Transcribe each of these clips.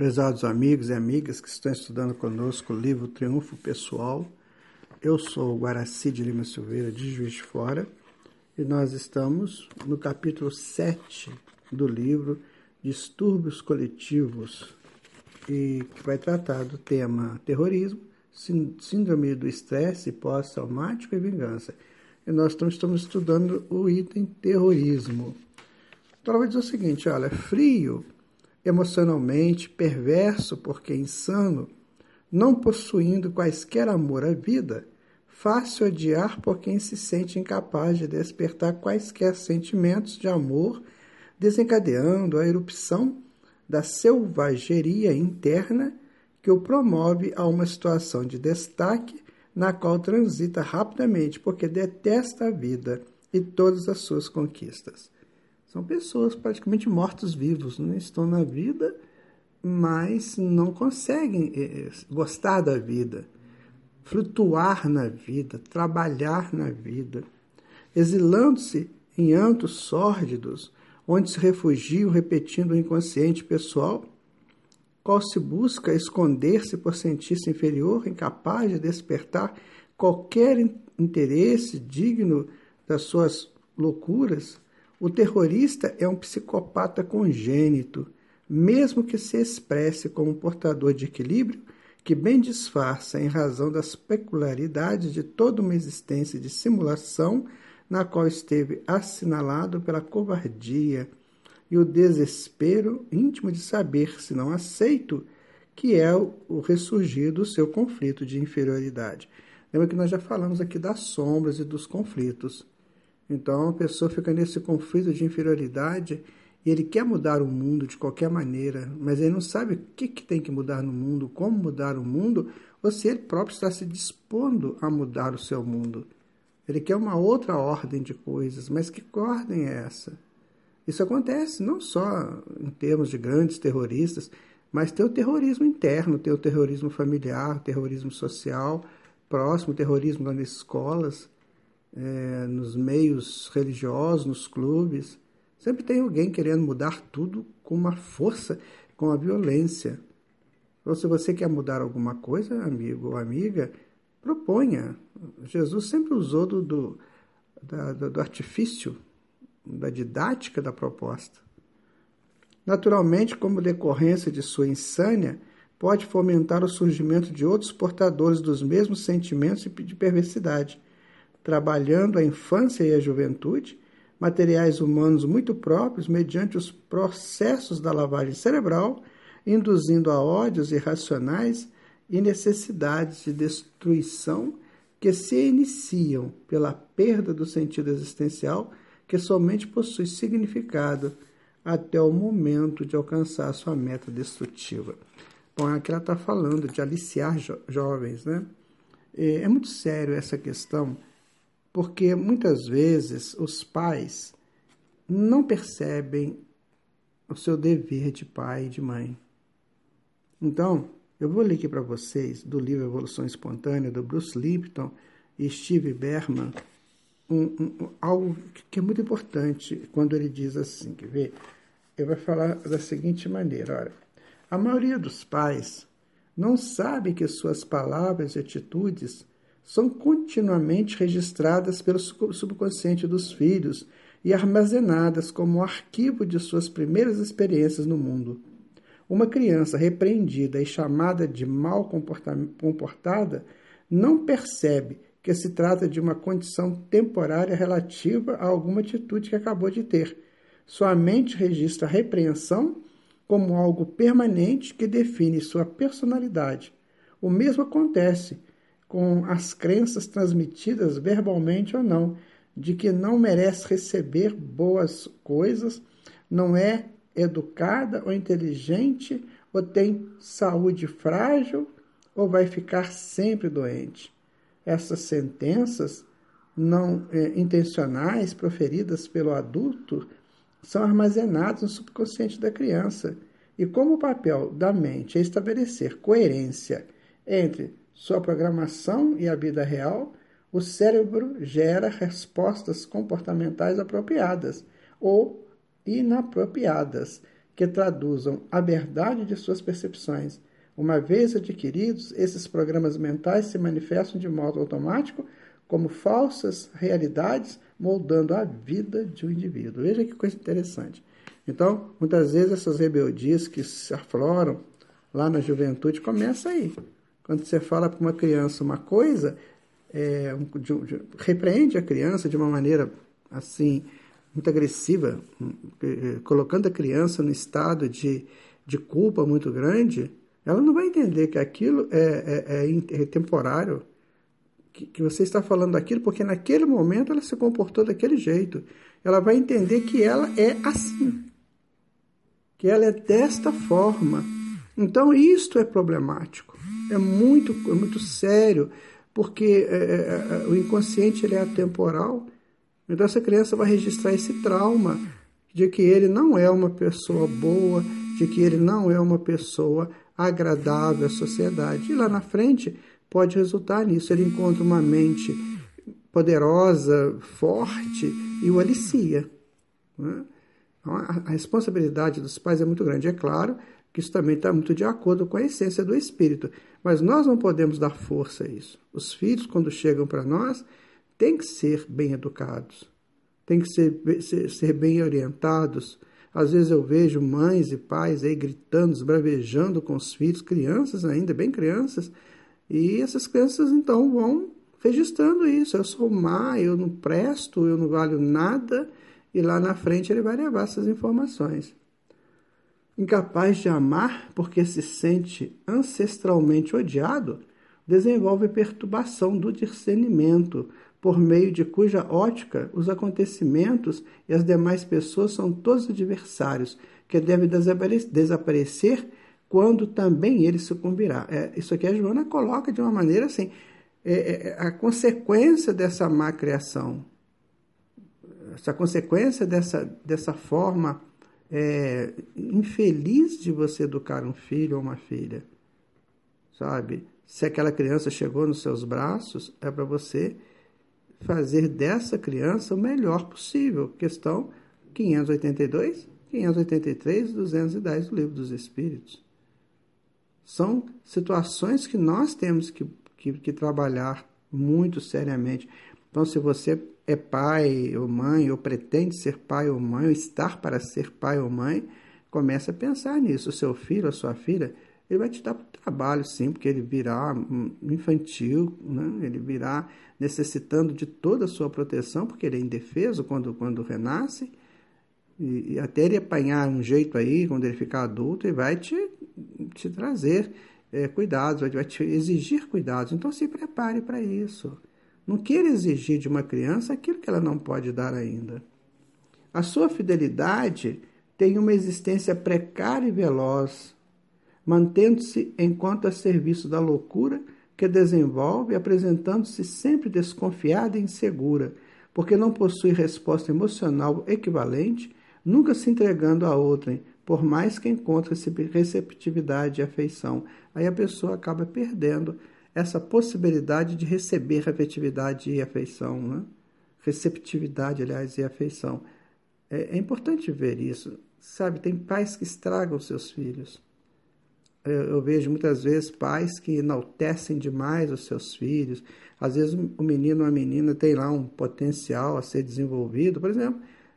Prezados amigos e amigas que estão estudando conosco o livro Triunfo Pessoal, eu sou o Guaraci de Lima Silveira, de Juiz de Fora, e nós estamos no capítulo 7 do livro Distúrbios Coletivos, e que vai tratar do tema terrorismo, síndrome do estresse pós-traumático e vingança. E nós estamos estudando o item terrorismo. Então, ela vai dizer o seguinte, olha, frio, emocionalmente, perverso porque insano, não possuindo quaisquer amor à vida, fácil odiar por quem se sente incapaz de despertar quaisquer sentimentos de amor, desencadeando a erupção da selvageria interna que o promove a uma situação de destaque na qual transita rapidamente porque detesta a vida e todas as suas conquistas. São pessoas praticamente mortos-vivos, não estão na vida, mas não conseguem gostar da vida, flutuar na vida, trabalhar na vida, exilando-se em antos sórdidos, onde se refugiam repetindo o inconsciente pessoal, qual se busca esconder-se por sentir-se inferior, incapaz de despertar qualquer interesse digno das suas loucuras. O terrorista é um psicopata congênito, mesmo que se expresse como portador de equilíbrio, que bem disfarça em razão das peculiaridades de toda uma existência de simulação na qual esteve assinalado pela covardia e o desespero íntimo de saber, se não aceito, que é o ressurgir do seu conflito de inferioridade. Lembra que nós já falamos aqui das sombras e dos conflitos. Então, a pessoa fica nesse conflito de inferioridade e ele quer mudar o mundo de qualquer maneira, mas ele não sabe o que tem que mudar no mundo, como mudar o mundo, ou se ele próprio está se dispondo a mudar o seu mundo. Ele quer uma outra ordem de coisas, mas que ordem é essa? Isso acontece não só em termos de grandes terroristas, mas tem o terrorismo interno, tem o terrorismo familiar, o terrorismo social, próximo, o terrorismo nas escolas, nos meios religiosos, nos clubes. Sempre tem alguém querendo mudar tudo com uma força, com a violência. Ou se você quer mudar alguma coisa, amigo ou amiga, proponha. Jesus sempre usou do artifício, da didática da proposta. Naturalmente, como decorrência de sua insânia, pode fomentar o surgimento de outros portadores dos mesmos sentimentos de perversidade, trabalhando a infância e a juventude, materiais humanos muito próprios mediante os processos da lavagem cerebral, induzindo a ódios irracionais e necessidades de destruição que se iniciam pela perda do sentido existencial que somente possui significado até o momento de alcançar sua meta destrutiva. Bom, aqui ela está falando de aliciar jovens, né? É muito sério essa questão, porque muitas vezes os pais não percebem o seu dever de pai e de mãe. Então, eu vou ler aqui para vocês do livro Evolução Espontânea, do Bruce Lipton e Steve Berman, algo que é muito importante quando ele diz assim, quer ver? Ele vai falar da seguinte maneira, olha, a maioria dos pais não sabe que suas palavras e atitudes são continuamente registradas pelo subconsciente dos filhos e armazenadas como arquivo de suas primeiras experiências no mundo. Uma criança repreendida e chamada de mal comportada não percebe que se trata de uma condição temporária relativa a alguma atitude que acabou de ter. Sua mente registra a repreensão como algo permanente que define sua personalidade. O mesmo acontece com as crenças transmitidas verbalmente ou não, de que não merece receber boas coisas, não é educada ou inteligente, ou tem saúde frágil, ou vai ficar sempre doente. Essas sentenças não intencionais proferidas pelo adulto são armazenadas no subconsciente da criança. E como o papel da mente é estabelecer coerência entre sua programação e a vida real, o cérebro gera respostas comportamentais apropriadas ou inapropriadas, que traduzam a verdade de suas percepções. Uma vez adquiridos, esses programas mentais se manifestam de modo automático como falsas realidades, moldando a vida de um indivíduo. Veja que coisa interessante. Então, muitas vezes essas rebeldias que se afloram lá na juventude começam aí. Quando você fala para uma criança uma coisa, repreende a criança de uma maneira assim muito agressiva, colocando a criança no estado de culpa muito grande, ela não vai entender que aquilo é temporário, que você está falando aquilo porque naquele momento ela se comportou daquele jeito. Ela vai entender que ela é assim, que ela é desta forma. Então isto é problemático, é muito sério, porque o inconsciente ele é atemporal. Então essa criança vai registrar esse trauma de que ele não é uma pessoa boa, de que ele não é uma pessoa agradável à sociedade. E lá na frente pode resultar nisso. Ele encontra uma mente poderosa, forte e o alicia. Né? Então, a responsabilidade dos pais é muito grande. É claro que isso também está muito de acordo com a essência do espírito. Mas nós não podemos dar força a isso. Os filhos, quando chegam para nós, têm que ser bem educados, têm que ser bem orientados. Às vezes eu vejo mães e pais aí gritando, esbravejando com os filhos, crianças ainda, bem crianças, e essas crianças então vão registrando isso. Eu sou má, eu não presto, eu não valho nada, e lá na frente ele vai levar essas informações. Incapaz de amar porque se sente ancestralmente odiado, desenvolve perturbação do discernimento, por meio de cuja ótica os acontecimentos e as demais pessoas são todos adversários, que deve desaparecer quando também ele sucumbirá. Isso aqui a Joana coloca de uma maneira assim, a consequência dessa má criação, essa consequência dessa forma infeliz de você educar um filho ou uma filha, sabe? Se aquela criança chegou nos seus braços, é para você fazer dessa criança o melhor possível. Questão 582, 583, 210 do Livro dos Espíritos. São situações que nós temos que trabalhar muito seriamente. Então, se você é pai ou mãe, ou pretende ser pai ou mãe, ou estar para ser pai ou mãe, comece a pensar nisso. O seu filho, a sua filha, ele vai te dar trabalho, sim, porque ele virá infantil, né? Ele virá necessitando de toda a sua proteção, porque ele é indefeso quando renasce, e até ele apanhar um jeito aí, quando ele ficar adulto, ele vai te trazer cuidados, vai te exigir cuidados. Então, se prepare para isso. Não queira exigir de uma criança aquilo que ela não pode dar ainda. A sua fidelidade tem uma existência precária e veloz, mantendo-se enquanto a serviço da loucura que desenvolve, apresentando-se sempre desconfiada e insegura, porque não possui resposta emocional equivalente, nunca se entregando a outrem, por mais que encontre receptividade e afeição. Aí a pessoa acaba perdendo essa possibilidade de receber afetividade e afeição, né? Receptividade, aliás, e afeição. É importante ver isso, sabe? Tem pais que estragam seus filhos. Eu vejo muitas vezes pais que enaltecem demais os seus filhos. Às vezes o menino ou a menina tem lá um potencial a ser desenvolvido. Por exemplo,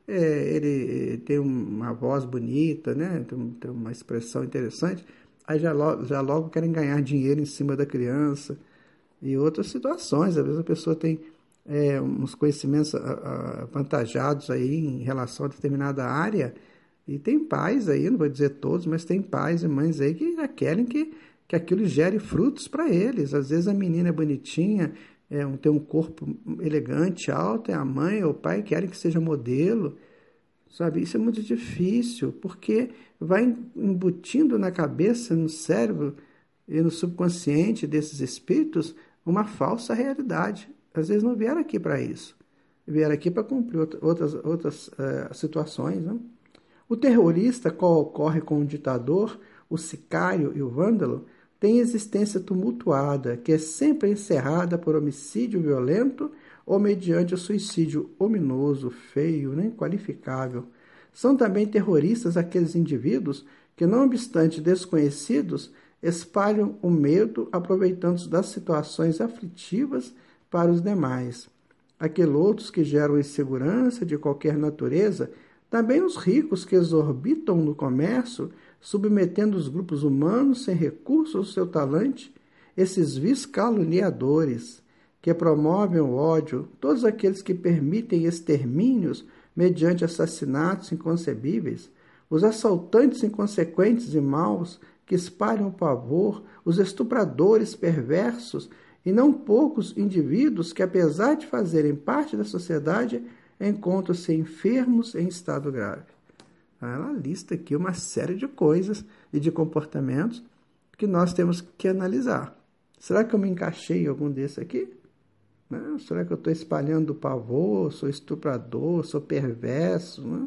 ele tem uma voz bonita, né? Tem uma expressão interessante. Aí já logo querem ganhar dinheiro em cima da criança. E outras situações. Às vezes a pessoa tem uns conhecimentos avantajados aí em relação a determinada área. E tem pais aí, não vou dizer todos, mas tem pais e mães aí que já querem que aquilo gere frutos para eles. Às vezes a menina é bonitinha, tem um corpo elegante, alto, e a mãe ou o pai querem que seja modelo, sabe? Isso é muito difícil, porque vai embutindo na cabeça, no cérebro e no subconsciente desses espíritos uma falsa realidade. Às vezes não vieram aqui para isso, vieram aqui para cumprir outras situações, né? O terrorista, qual ocorre com o ditador, o sicário e o vândalo, tem existência tumultuada, que é sempre encerrada por homicídio violento ou mediante o suicídio ominoso, feio, inqualificável. São também terroristas aqueles indivíduos que, não obstante desconhecidos, espalham o medo aproveitando-se das situações aflitivas para os demais. Aqueles outros que geram insegurança de qualquer natureza, também os ricos que exorbitam no comércio, submetendo os grupos humanos sem recurso ao seu talante, esses vis caluniadores que promovem o ódio, todos aqueles que permitem extermínios mediante assassinatos inconcebíveis, os assaltantes inconsequentes e maus que espalham o pavor, os estupradores perversos e não poucos indivíduos que, apesar de fazerem parte da sociedade, encontram-se enfermos em estado grave. Ela lista aqui uma série de coisas e de comportamentos que nós temos que analisar. Será que eu me encaixei em algum desses aqui? Não? Será que eu estou espalhando pavor, sou estuprador, sou perverso, não?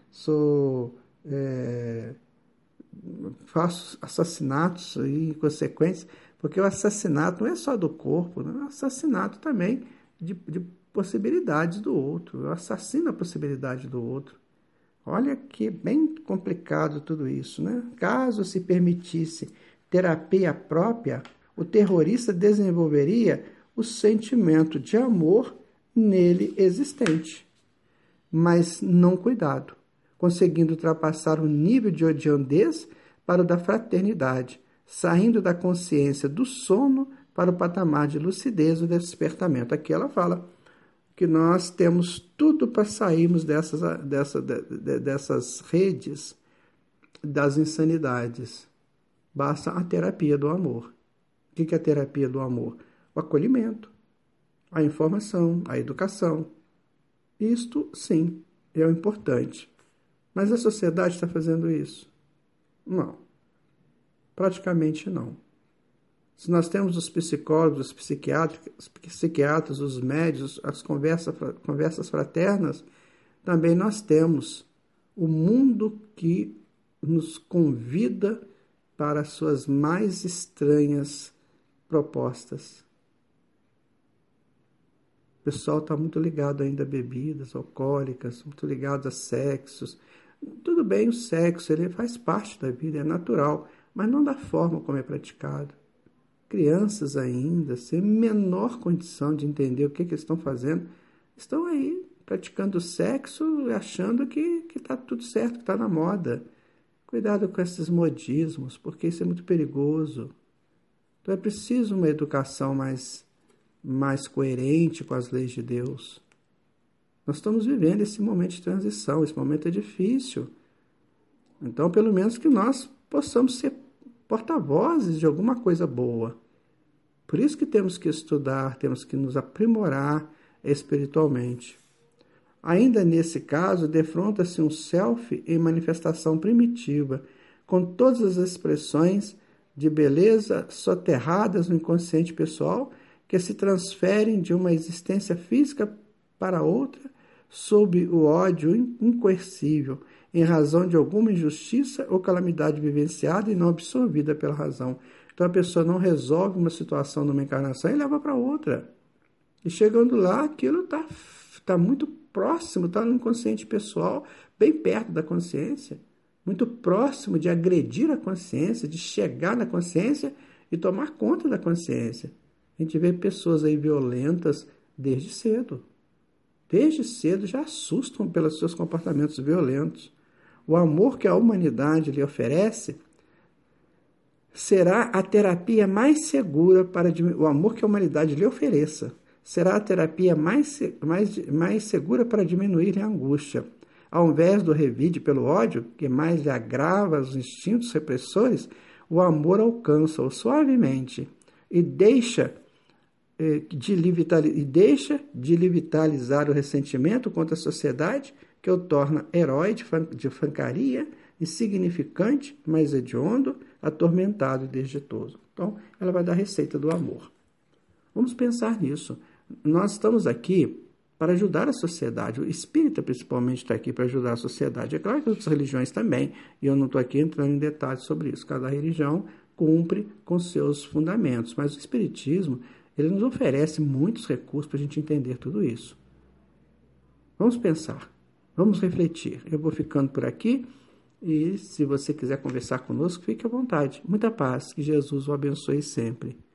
Faço assassinatos inconsequentes? Porque o assassinato não é só do corpo, né? É um assassinato também de possibilidades do outro. Eu assassino a possibilidade do outro. Olha que bem complicado tudo isso, né? Caso se permitisse terapia própria, o terrorista desenvolveria o sentimento de amor nele existente, mas não cuidado, conseguindo ultrapassar o nível de odiandez para o da fraternidade, saindo da consciência do sono para o patamar de lucidez ou despertamento. Aqui ela fala que nós temos tudo para sairmos dessas redes das insanidades. Basta a terapia do amor. O que é a terapia do amor? O acolhimento, a informação, a educação. Isto, sim, é o importante. Mas a sociedade está fazendo isso? Não. Praticamente não. Se nós temos os psicólogos, os psiquiatras, os médicos, as conversas fraternas, também nós temos o mundo que nos convida para as suas mais estranhas propostas. O pessoal está muito ligado ainda a bebidas alcoólicas, muito ligado a sexos. Tudo bem, o sexo ele faz parte da vida, é natural, mas não da forma como é praticado. Crianças ainda, sem menor condição de entender o que eles estão fazendo, estão aí praticando sexo, achando que está tudo certo, que está na moda. Cuidado com esses modismos, porque isso é muito perigoso. Então é preciso uma educação mais coerente com as leis de Deus. Nós estamos vivendo esse momento de transição, esse momento é difícil. Então, pelo menos que nós possamos ser porta-vozes de alguma coisa boa. Por isso que temos que estudar, temos que nos aprimorar espiritualmente. Ainda nesse caso, defronta-se um self em manifestação primitiva, com todas as expressões de beleza soterradas no inconsciente pessoal, que se transferem de uma existência física para outra, sob o ódio incoercível, em razão de alguma injustiça ou calamidade vivenciada e não absorvida pela razão. Então a pessoa não resolve uma situação numa encarnação e leva para outra. E chegando lá, aquilo está muito próximo, está no inconsciente pessoal, bem perto da consciência, muito próximo de agredir a consciência, de chegar na consciência e tomar conta da consciência. A gente vê pessoas aí violentas desde cedo. Desde cedo já assustam pelos seus comportamentos violentos. O amor que a humanidade lhe oferece será a terapia mais segura para o amor que a humanidade lhe ofereça. Será a terapia mais segura para diminuir a angústia. Ao invés do revide pelo ódio, que mais lhe agrava os instintos repressores, o amor alcança-o suavemente e deixa de lhe vitalizar o ressentimento contra a sociedade, que o torna herói de francaria, insignificante, mas hediondo, atormentado e desditoso. Então, ela vai dar a receita do amor. Vamos pensar nisso. Nós estamos aqui para ajudar a sociedade. O espírita, principalmente, está aqui para ajudar a sociedade. É claro que outras religiões também, e eu não estou aqui entrando em detalhes sobre isso. Cada religião cumpre com seus fundamentos, mas o espiritismo ele nos oferece muitos recursos para a gente entender tudo isso. Vamos pensar. Vamos refletir. Eu vou ficando por aqui e se você quiser conversar conosco, fique à vontade. Muita paz, que Jesus o abençoe sempre.